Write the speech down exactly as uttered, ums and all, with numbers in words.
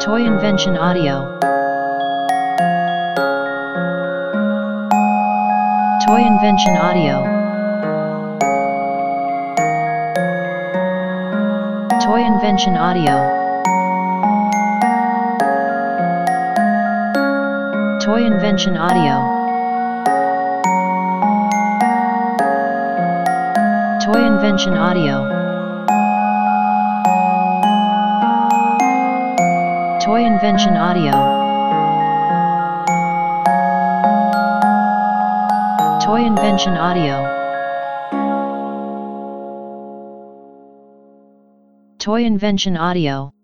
Toy Invention Audio. Toy Invention Audio. Toy Invention Audio. Toy Invention Audio. Toy Invention Audio. Toy Invention Audio. Toy Invention Audio. Toy Invention Audio.